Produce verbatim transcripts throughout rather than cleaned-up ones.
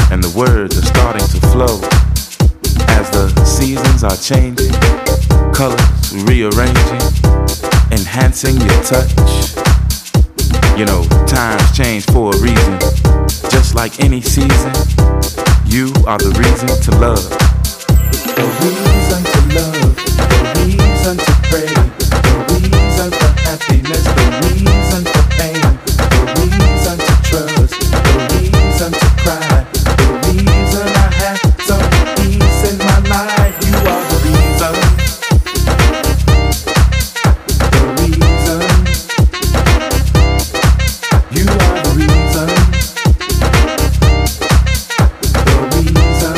and the words are starting to flow as the seasons are changing, colors rearranging, enhancing your touch. You know, times change for a reason. Just like any season, you are the reason to love. The reason to love, the reason to pray, the reason for happiness, the reason for pain, the reason to trust, the reason to cry, the reason I have some peace in my life. You are the reason. The reason. You are the reason. The reason.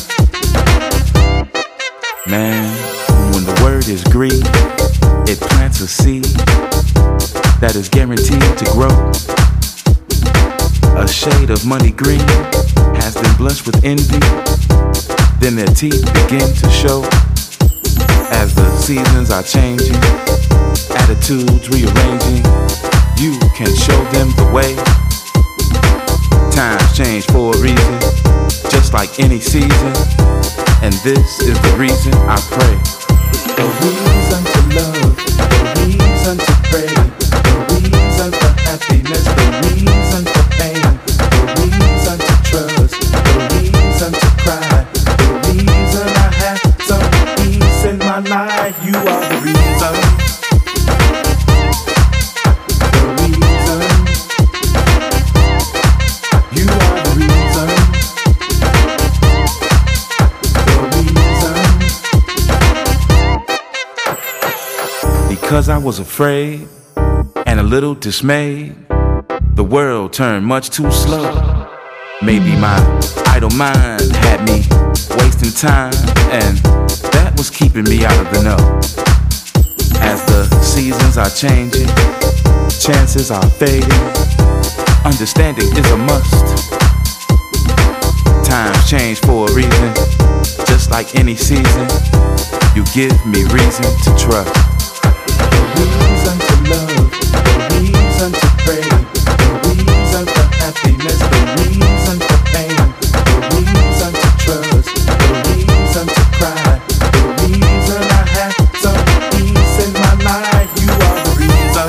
Man, when the word is greed, it plants a seed that is guaranteed to grow. A shade of money green has them blush with envy, then their teeth begin to show. As the seasons are changing, attitudes rearranging, you can show them the way. Times change for a reason, just like any season, and this is the reason I pray. The reason to love, the reason to pray, the reason for happiness, the reason for pain, the reason to trust, the reason to cry, the reason I have some peace in my life. You are the reason. The reason. You are the reason. The reason. Because I was afraid and a little dismayed, the world turned much too slow. Maybe my idle mind had me wasting time, and that was keeping me out of the know. As the seasons are changing, chances are fading, understanding is a must. Times change for a reason, just like any season, you give me reason to trust. The reason to love, the reason to pray, the reason for happiness, the reason for pain, the reason to trust, the reason to cry, the reason I have some peace in my life. You are the reason.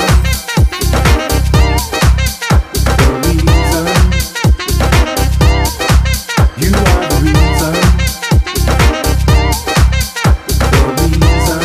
The reason. You are the reason. The reason.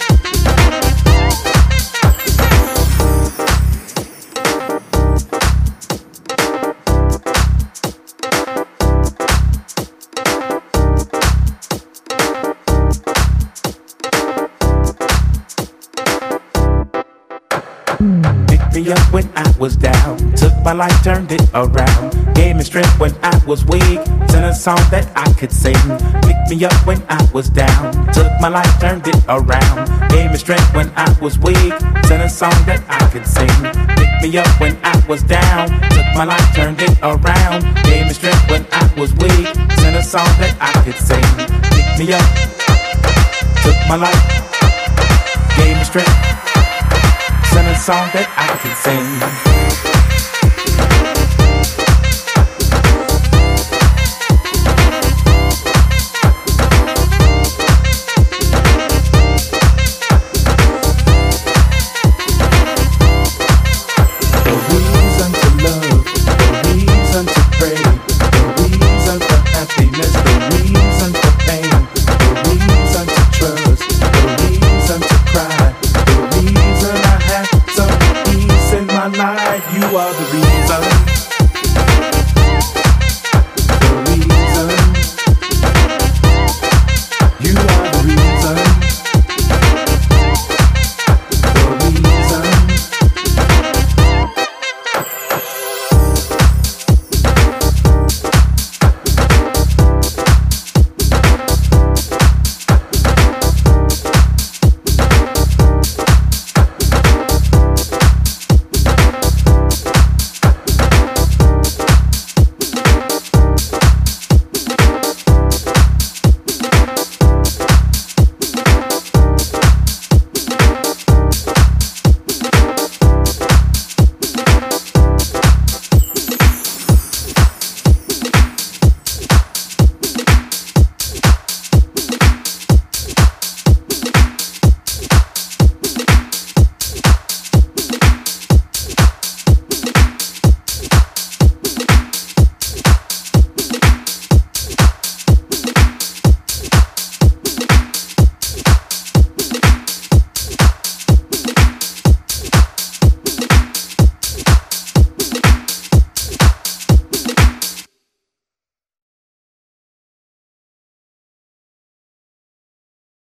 Picked me up when I was down, took my life, turned it around, gave me strength when I was weak, sent a song that I could sing. Picked me up when I was down, took my life, turned it around, gave me strength when I was weak, sent a song that I could sing. Picked me up when I was down, took my life, turned it around, gave me strength when I was weak, sent a song that I could sing. Picked me up, took my life, gave me strength, sent a song that I can sing.